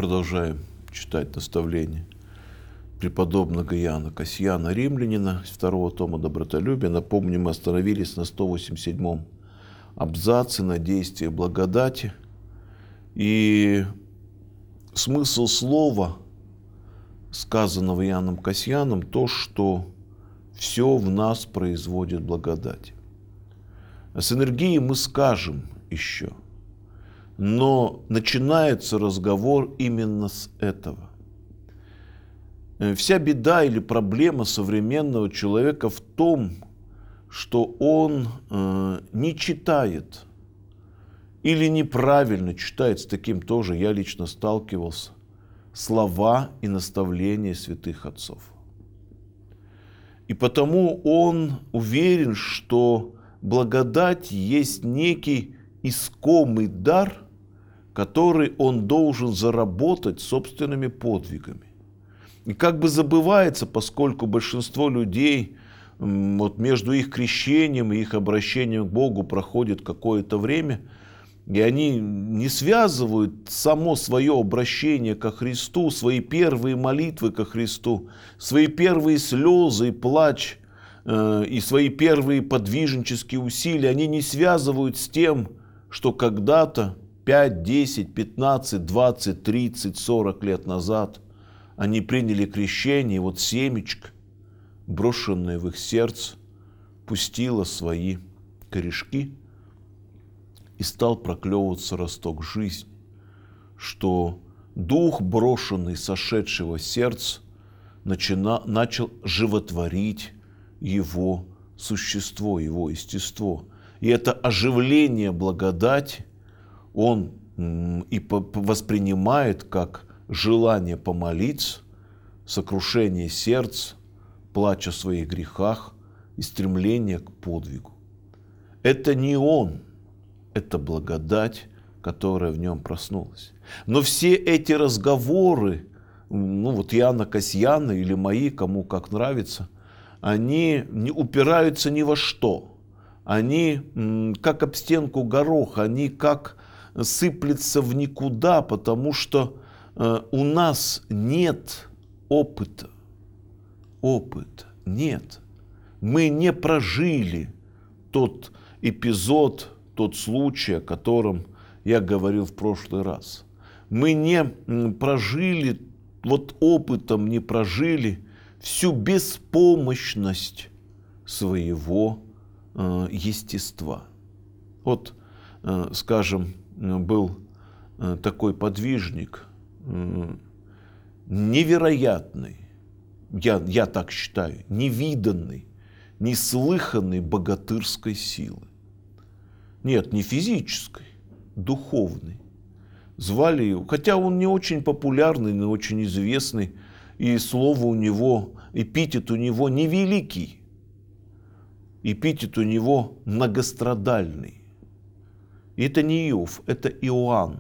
Продолжаем читать наставления преподобного Иоанна Касьяна, римлянина, из второго тома «Добротолюбие». Напомню, мы остановились на 187-м абзаце, на действии благодати. И смысл слова, сказанного Иоанном Касьяном, то, что все в нас производит благодать. А с энергией мы скажем еще, но начинается разговор именно с этого. Вся беда или проблема современного человека в том, что он не читает или неправильно читает, с таким тоже я лично сталкивался, слова и наставления святых отцов. И потому он уверен, что благодать есть некий искомый дар, который он должен заработать собственными подвигами. И как бы забывается, поскольку большинство людей, вот между их крещением и их обращением к Богу проходит какое-то время, и они не связывают само свое обращение ко Христу, свои первые молитвы ко Христу, свои первые слезы и плач, и свои первые подвижнические усилия, они не связывают с тем, что когда-то 5, 10, 15, 20, 30, 40 лет назад они приняли крещение, и вот семечко, брошенное в их сердце, пустило свои корешки, и стал проклевываться росток жизни, что дух, брошенный, сошедшего сердца, начал животворить его существо, его естество. И это оживление благодати он и воспринимает как желание помолиться, сокрушение сердца, плач о своих грехах и стремление к подвигу. Это не он, это благодать, которая в нем проснулась. Но все эти разговоры, вот Иоанна Касьяна или мои, кому как нравится, они не упираются ни во что. Они как об стенку гороха, они как сыплются в никуда, потому что у нас нет опыта. Опыта нет. Мы не прожили тот эпизод, тот случай, о котором я говорил в прошлый раз. Мы не прожили, вот опытом не прожили всю беспомощность своего естества. Вот, скажем, был такой подвижник, невероятный, я так считаю, невиданный, неслыханной богатырской силы. Нет, не физической, духовной. Звали его, хотя он не очень популярный, не очень известный, и слово у него, эпитет у него невеликий, эпитет у него многострадальный. И это не Иов, это Иоанн.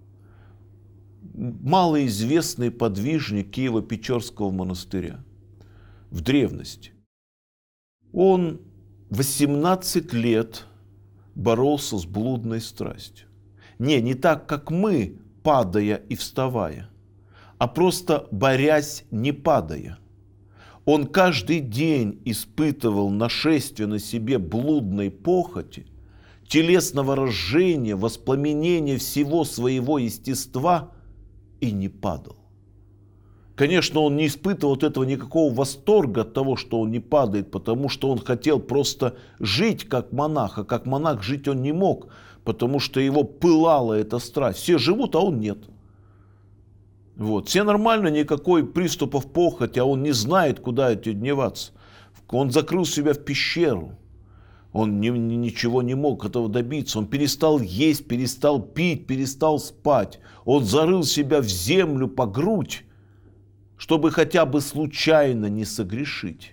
Малоизвестный подвижник Киево-Печерского монастыря в древности. Он 18 лет боролся с блудной страстью. Не так, как мы, падая и вставая, а просто борясь, не падая. Он каждый день испытывал нашествие на себе блудной похоти, телесного разжения, воспламенения всего своего естества и не падал. Конечно, он не испытывал от этого никакого восторга от того, что он не падает, потому что он хотел просто жить как монах, а как монах жить он не мог, потому что его пылала эта страсть. Все живут, а он нет. Вот. Все нормально, никакой приступов похоти, а он не знает, куда это деваться. Он закрыл себя в пещеру. Он ничего не мог этого добиться. Он перестал есть, перестал пить, перестал спать. Он зарыл себя в землю по грудь, чтобы хотя бы случайно не согрешить.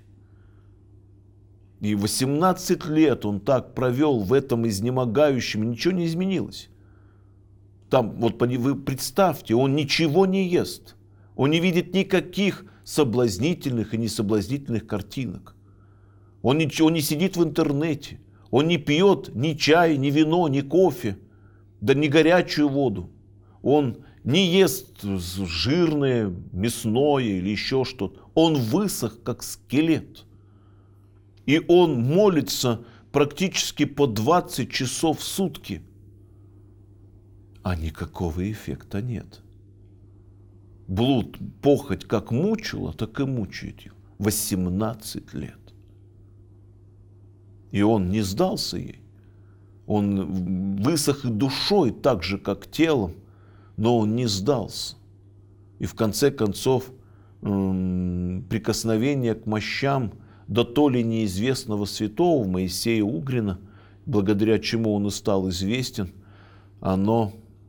И 18 лет он так провел в этом изнемогающем, ничего не изменилось. Там, вот вы представьте, он ничего не ест. Он не видит никаких соблазнительных и несоблазнительных картинок. Он не сидит в интернете. Он не пьет ни чай, ни вино, ни кофе, да ни горячую воду. Он не ест жирное, мясное или еще что-то. Он высох, как скелет. И он молится практически по 20 часов в сутки. А никакого эффекта нет. Блуд, похоть как мучила, так и мучает его. 18 лет. И он не сдался ей. Он высох и душой, так же, как телом, но он не сдался. И в конце концов, прикосновение к мощам до то ли неизвестного святого Моисея Угрина, благодаря чему он и стал известен, оно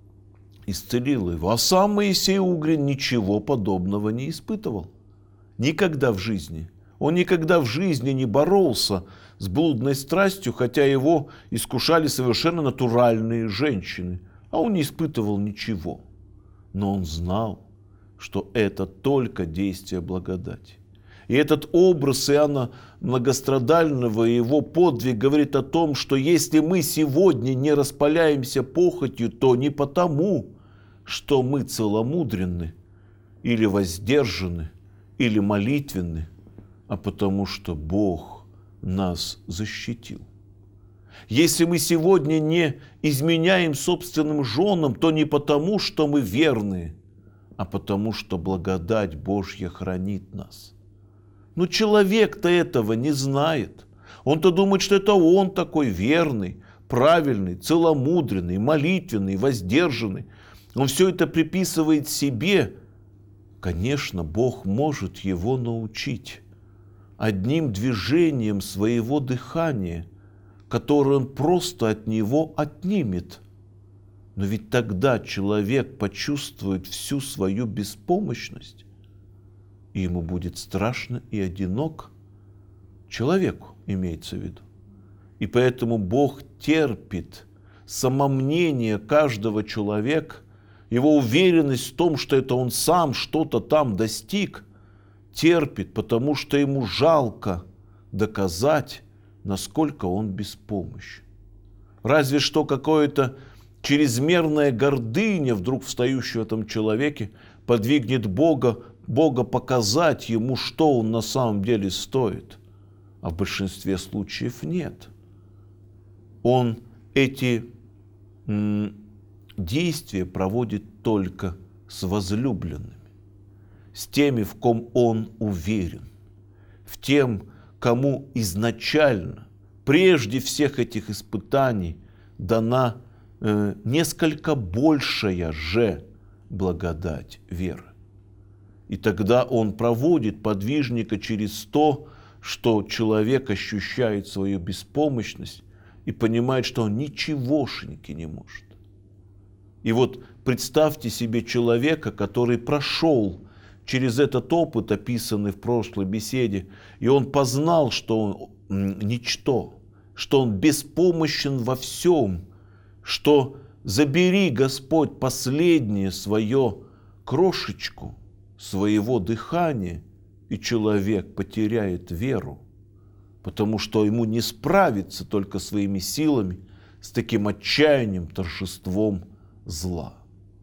исцелило его. А сам Моисей Угрин ничего подобного не испытывал. Никогда в жизни. Он никогда в жизни не боролся с блудной страстью, хотя его искушали совершенно натуральные женщины. А он не испытывал ничего. Но он знал, что это только действие благодати. И этот образ Иоанна Многострадального и его подвиг говорит о том, что если мы сегодня не распаляемся похотью, то не потому, что мы целомудренны или воздержаны, или молитвенны, а потому что Бог нас защитил. Если мы сегодня не изменяем собственным женам, то не потому, что мы верны, а потому что благодать Божья хранит нас. Но человек-то этого не знает. Он-то думает, что это он такой верный, правильный, целомудренный, молитвенный, воздержанный. Он все это приписывает себе. Конечно, Бог может его научить одним движением своего дыхания, которое он просто от него отнимет. Но ведь тогда человек почувствует всю свою беспомощность, и ему будет страшно и одинок. Человеку имеется в виду. И поэтому Бог терпит самомнение каждого человека, его уверенность в том, что это он сам что-то там достиг, терпит, потому что ему жалко доказать, насколько он беспомощен. Разве что какое-то чрезмерная гордыня, вдруг встающая в этом человеке, подвигнет Бога показать ему, что он на самом деле стоит. А в большинстве случаев нет. Он эти действия проводит только с возлюбленными, с теми, в ком он уверен, в тем, кому изначально, прежде всех этих испытаний, дана несколько большая же благодать веры. И тогда он проводит подвижника через то, что человек ощущает свою беспомощность и понимает, что он ничегошеньки не может. И вот представьте себе человека, который прошел через этот опыт, описанный в прошлой беседе, и он познал, что он ничто, что он беспомощен во всем, что забери, Господь, последнее свое крошечку своего дыхания, и человек потеряет веру, потому что ему не справиться только своими силами с таким отчаянием, торжеством зла.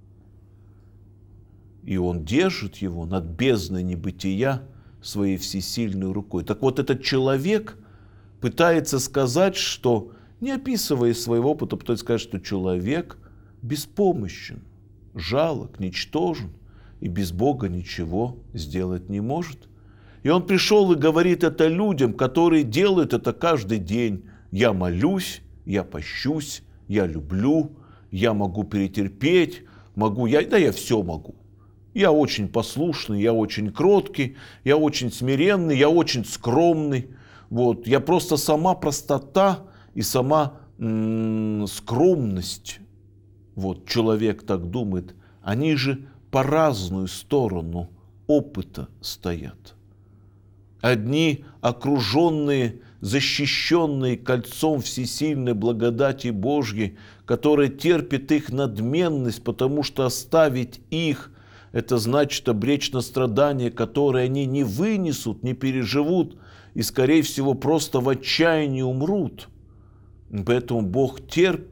И он держит его над бездной небытия своей всесильной рукой. Так вот, этот человек пытается сказать, что, не описывая своего опыта, пытается сказать, что человек беспомощен, жалок, ничтожен, и без Бога ничего сделать не может. И он пришел и говорит это людям, которые делают это каждый день. Я молюсь, я пощусь, я люблю, я могу перетерпеть, я все могу. Я очень послушный, я очень кроткий, я очень смиренный, я очень скромный. Вот. Я просто сама простота и сама скромность. Вот. Человек так думает. Они же по разную сторону опыта стоят. Одни окруженные, защищенные кольцом всесильной благодати Божьей, которая терпит их надменность, потому что оставить их – это значит обречь на страдания, которые они не вынесут, не переживут и, скорее всего, просто в отчаянии умрут. Поэтому Бог терпит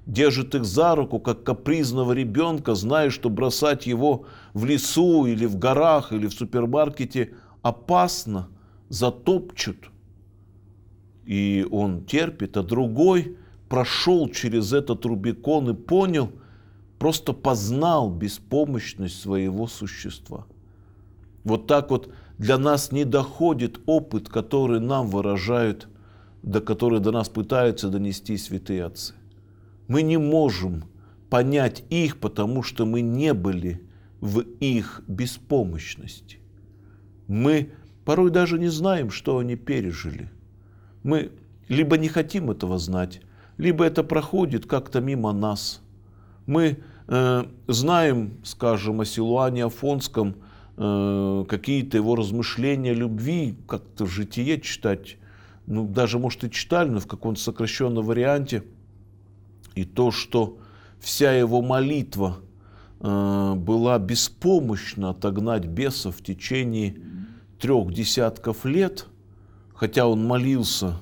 держит их за руку, как капризного ребенка, зная, что бросать его в лесу или в горах или в супермаркете опасно, затопчут. И он терпит, а другой прошел через этот Рубикон и понял, просто познал беспомощность своего существа. Вот так вот для нас не доходит опыт, который нам выражают, который до нас пытаются донести святые отцы. Мы не можем понять их, потому что мы не были в их беспомощности. Мы порой даже не знаем, что они пережили. Мы либо не хотим этого знать, либо это проходит как-то мимо нас. Мы знаем, скажем, о Силуане Афонском, какие-то его размышления любви, как-то житие читать, ну, даже, может, и читали, но в каком-то сокращенном варианте. И то, что вся его молитва была беспомощна отогнать бесов в течение 3 десятков лет, хотя он молился,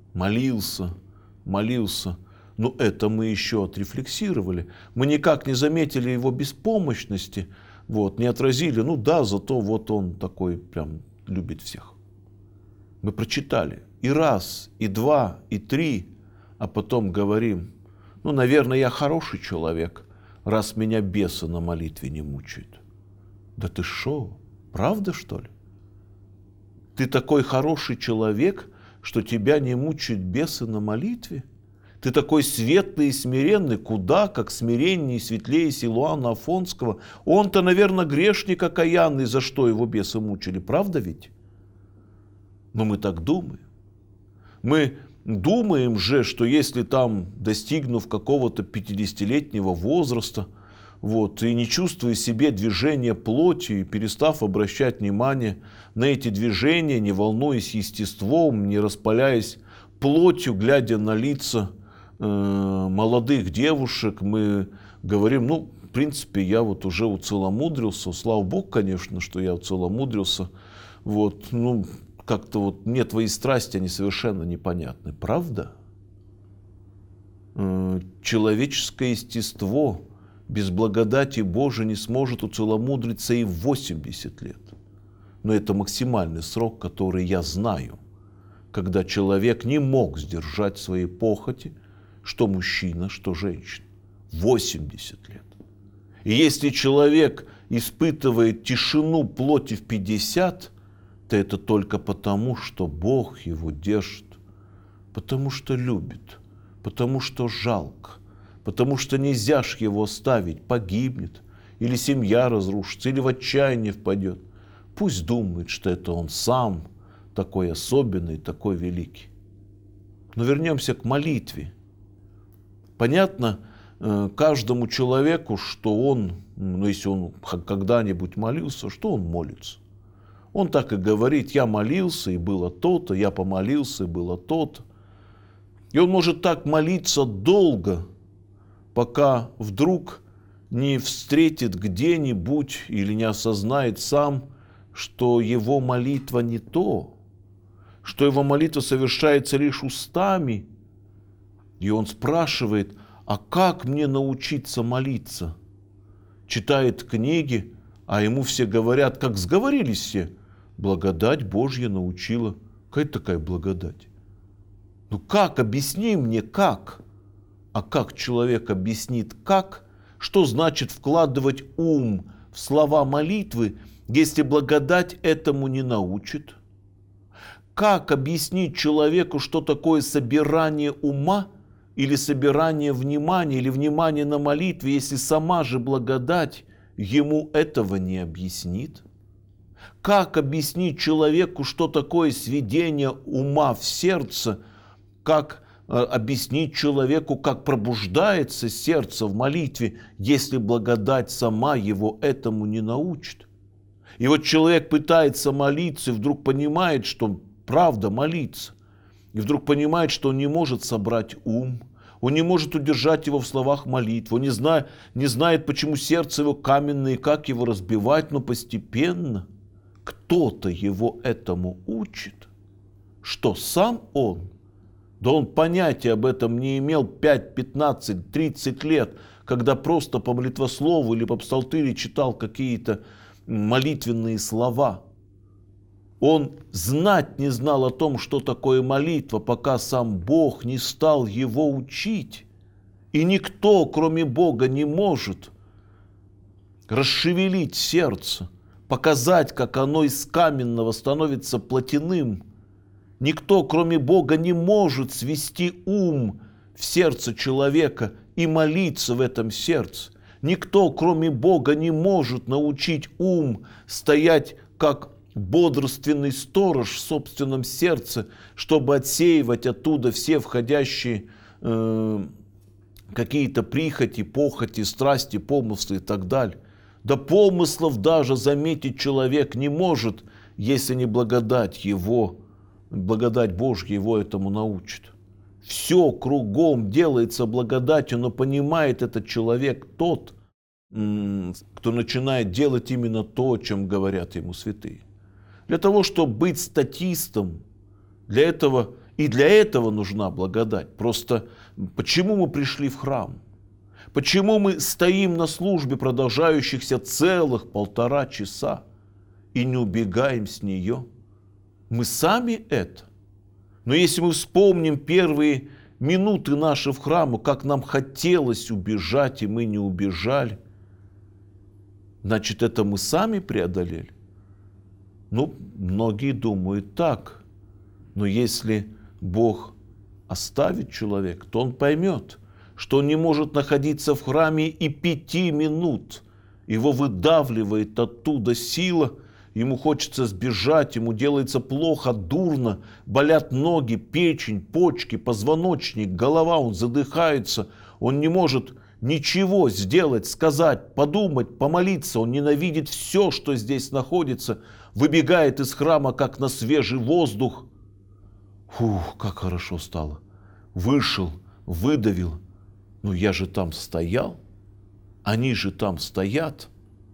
но это мы еще отрефлексировали. Мы никак не заметили его беспомощности, вот, не отразили, ну да, зато вот он такой прям любит всех. Мы прочитали и раз, и два, и три, а потом говорим, ну, наверное, я хороший человек, раз меня бесы на молитве не мучают. Да ты шо, правда, что ли? Ты такой хороший человек, что тебя не мучают бесы на молитве? Ты такой светлый и смиренный, куда как смиреннее и светлее Силуана Афонского. Он-то, наверное, грешник окаянный, за что его бесы мучили, правда ведь? Но мы так думаем. Мы думаем же, что если там, достигнув какого-то 50-летнего возраста, вот, и не чувствуя себе движения плоти, и перестав обращать внимание на эти движения, не волнуясь естеством, не распаляясь плотью, глядя на лица молодых девушек, мы говорим, ну, в принципе, я вот уже уцеломудрился, слава Богу, конечно, что я уцеломудрился, вот, ну, как-то вот мне твои страсти, они совершенно непонятны, правда? Человеческое естество без благодати Божией не сможет уцеломудриться и в 80 лет. Но это максимальный срок, который я знаю, когда человек не мог сдержать свои похоти, что мужчина, что женщина. 80 лет. И если человек испытывает тишину плоти в 50, то это только потому, что Бог его держит, потому что любит, потому что жалко, потому что нельзя ж его оставить, погибнет, или семья разрушится, или в отчаяние впадет. Пусть думает, что это он сам такой особенный, такой великий. Но вернемся к молитве. Понятно каждому человеку, что он, ну, если он когда-нибудь молился, что он молится. Он так и говорит, я молился, и было то-то, я помолился, и было то-то. И он может так молиться долго, пока вдруг не встретит где-нибудь или не осознает сам, что его молитва не то, что его молитва совершается лишь устами. И он спрашивает, а как мне научиться молиться? Читает книги, а ему все говорят, как сговорились все, благодать Божья научила. Какая такая благодать? Ну как, объясни мне, как? А как человек объяснит, как? Что значит вкладывать ум в слова молитвы, если благодать этому не научит? Как объяснить человеку, что такое собирание ума или собирание внимания, или внимание на молитве, если сама же благодать ему этого не объяснит? Как объяснить человеку, что такое сведение ума в сердце, как объяснить человеку, как пробуждается сердце в молитве, если благодать сама его этому не научит? И вот человек пытается молиться и вдруг понимает, что правда молиться. И вдруг понимает, что он не может собрать ум, он не может удержать его в словах молитвы, он не знает, почему сердце его каменное и как его разбивать, но постепенно кто-то его этому учит, что сам он Да он понятия об этом не имел 5, 15, 30 лет, когда просто по молитвослову или по псалтыре читал какие-то молитвенные слова. Он знать не знал о том, что такое молитва, пока сам Бог не стал его учить. И никто, кроме Бога, не может расшевелить сердце, показать, как оно из каменного становится плотяным. Никто, кроме Бога, не может свести ум в сердце человека и молиться в этом сердце. Никто, кроме Бога, не может научить ум стоять как бодрственный сторож в собственном сердце, чтобы отсеивать оттуда все входящие какие-то прихоти, похоти, страсти, помыслы и так далее. Да помыслов даже заметить человек не может, если не благодать его, благодать Божья его этому научит. Все кругом делается благодатью, но понимает этот человек тот, кто начинает делать именно то, о чем говорят ему святые. Для того, чтобы быть статистом, для этого нужна благодать. Просто почему мы пришли в храм? Почему мы стоим на службе, продолжающихся целых 1,5 часа, и не убегаем с нее? Мы сами это. Но если мы вспомним первые минуты наши в храму, как нам хотелось убежать, и мы не убежали, значит, это мы сами преодолели? Ну, многие думают так. Но если Бог оставит человека, то он поймет, что он не может находиться в храме и 5 минут. Его выдавливает оттуда сила, ему хочется сбежать, ему делается плохо, дурно, болят ноги, печень, почки, позвоночник, голова, он задыхается, он не может ничего сделать, сказать, подумать, помолиться, он ненавидит все, что здесь находится, выбегает из храма, как на свежий воздух. Фух, как хорошо стало. Вышел, выдавил. Ну я же там стоял, они же там стоят.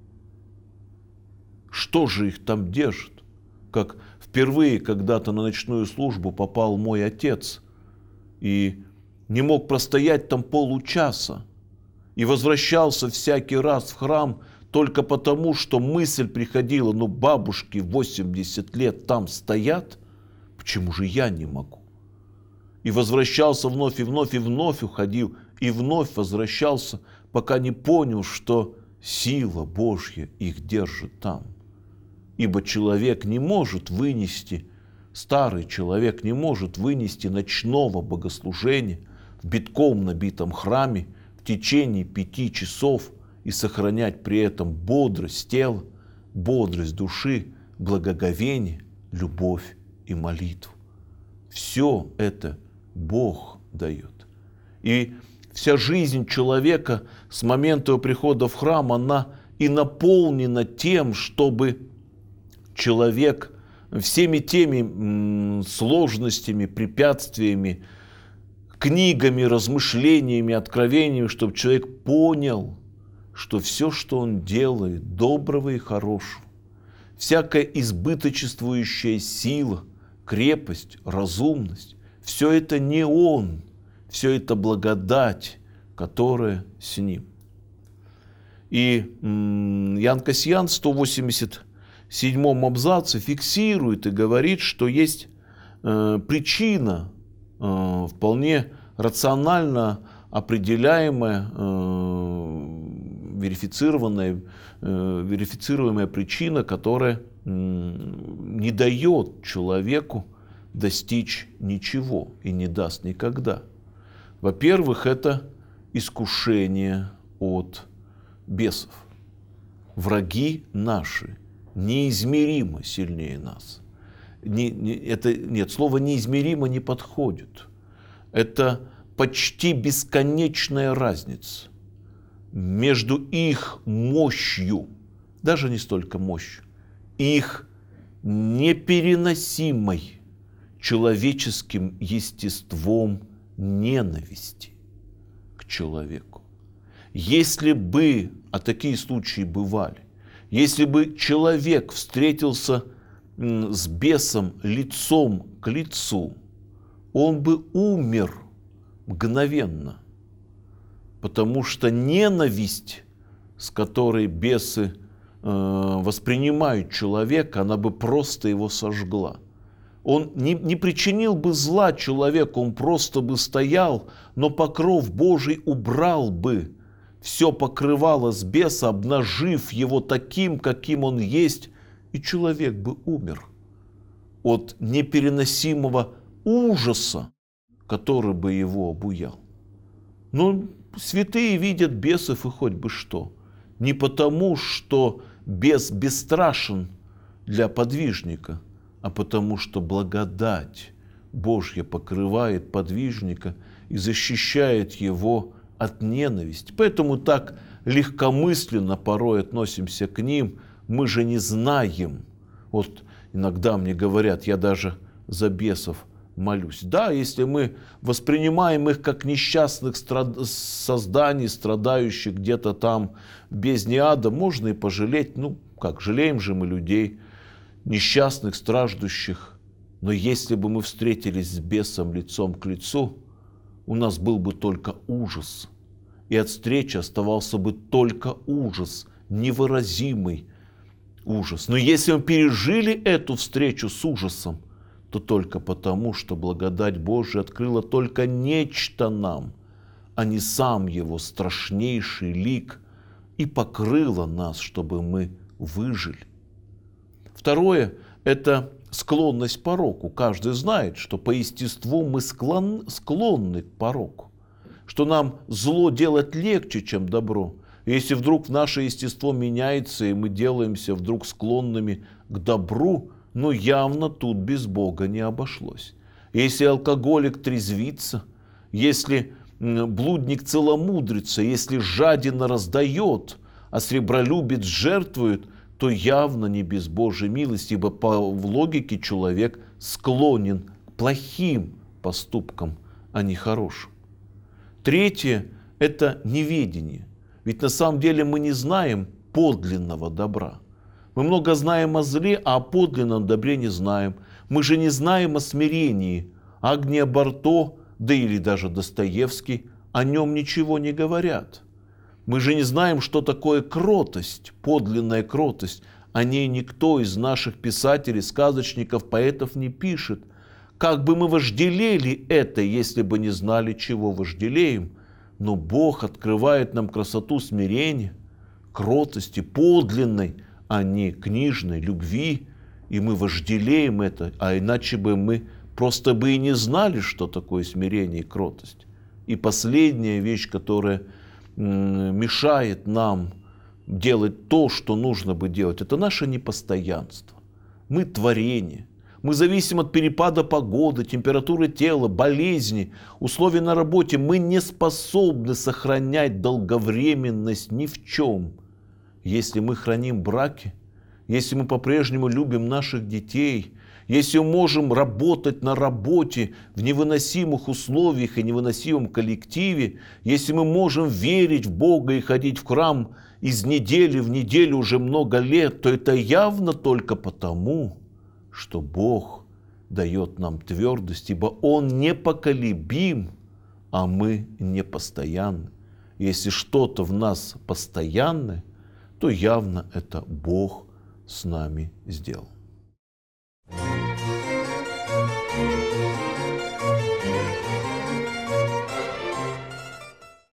Что же их там держит? Как впервые когда-то на ночную службу попал мой отец и не мог простоять там получаса. И возвращался всякий раз в храм только потому, что мысль приходила, ну бабушки 80 лет там стоят, почему же я не могу? И возвращался вновь и вновь, и вновь уходил, и вновь возвращался, пока не понял, что сила Божья их держит там. Ибо человек не может вынести, старый человек не может вынести ночного богослужения в битком набитом храме в течение 5 часов и сохранять при этом бодрость тела, бодрость души, благоговение, любовь и молитву. Все это Бог дает. И вся жизнь человека с момента его прихода в храм, она и наполнена тем, чтобы человек всеми теми сложностями, препятствиями, книгами, размышлениями, откровениями, чтобы человек понял, что все, что он делает, доброго и хорошего, всякая избыточествующая сила, крепость, разумность, все это не он, все это благодать, которая с ним. И Ян Кассиан в 187 абзаце фиксирует и говорит, что есть причина, вполне рационально определяемая, верифицируемая причина, которая не дает человеку достичь ничего и не даст никогда. Во-первых, это искушение от бесов. Враги наши неизмеримо сильнее нас. Слово неизмеримо не подходит. Это почти бесконечная разница между их мощью, даже не столько мощью, их непереносимой человеческим естеством ненависти к человеку. Если бы, а такие случаи бывали, если бы человек встретился с бесом лицом к лицу, он бы умер мгновенно. Потому что ненависть, с которой бесы воспринимают человека, она бы просто его сожгла. Он не причинил бы зла человеку, он просто бы стоял, но покров Божий убрал бы. Все покрывало с беса, обнажив его таким, каким он есть, и человек бы умер от непереносимого ужаса, который бы его обуял. Но святые видят бесов и хоть бы что. Не потому, что бес бесстрашен для подвижника, а потому, что благодать Божья покрывает подвижника и защищает его от ненависти. Поэтому так легкомысленно порой относимся к ним. Мы же не знаем. Вот иногда мне говорят, я даже за бесов молюсь. Да, если мы воспринимаем их как несчастных созданий, страдающих где-то там в бездне ада, можно и пожалеть. Ну, как, жалеем же мы людей, несчастных, страждущих. Но если бы мы встретились с бесом лицом к лицу, у нас был бы только ужас. И от встречи оставался бы только ужас, невыразимый ужас. Но если мы пережили эту встречу с ужасом, то только потому, что благодать Божия открыла только нечто нам, а не сам его страшнейший лик, и покрыла нас, чтобы мы выжили. Второе – это склонность к пороку. Каждый знает, что по естеству мы склонны к пороку, что нам зло делать легче, чем добро. И если вдруг наше естество меняется, и мы делаемся вдруг склонными к добру, но явно тут без Бога не обошлось. Если алкоголик трезвится, если блудник целомудрится, если жадина раздает, а сребролюбец жертвует, то явно не без Божьей милости, ибо в логике человек склонен к плохим поступкам, а не хорошим. Третье – это неведение. Ведь на самом деле мы не знаем подлинного добра. Мы много знаем о зле, а о подлинном добре не знаем. Мы же не знаем о смирении. Агния Барто, да или даже Достоевский, о нем ничего не говорят. Мы же не знаем, что такое кротость, подлинная кротость. О ней никто из наших писателей, сказочников, поэтов не пишет. Как бы мы вожделели это, если бы не знали, чего вожделеем. Но Бог открывает нам красоту смирения, кротости, подлинной, а не книжной любви. И мы вожделеем это, а иначе бы мы просто бы и не знали, что такое смирение и кротость. И последняя вещь, которая мешает нам делать то, что нужно бы делать, это наше непостоянство. Мы творение. Мы зависим от перепада погоды, температуры тела, болезни, условий на работе. Мы не способны сохранять долговременность ни в чем. Если мы храним браки, если мы по-прежнему любим наших детей, если мы можем работать на работе в невыносимых условиях и невыносимом коллективе, если мы можем верить в Бога и ходить в храм из недели в неделю уже много лет, то это явно только потому, что Бог дает нам твердость, ибо Он непоколебим, а мы непостоянны. Если что-то в нас постоянное, то явно это Бог с нами сделал.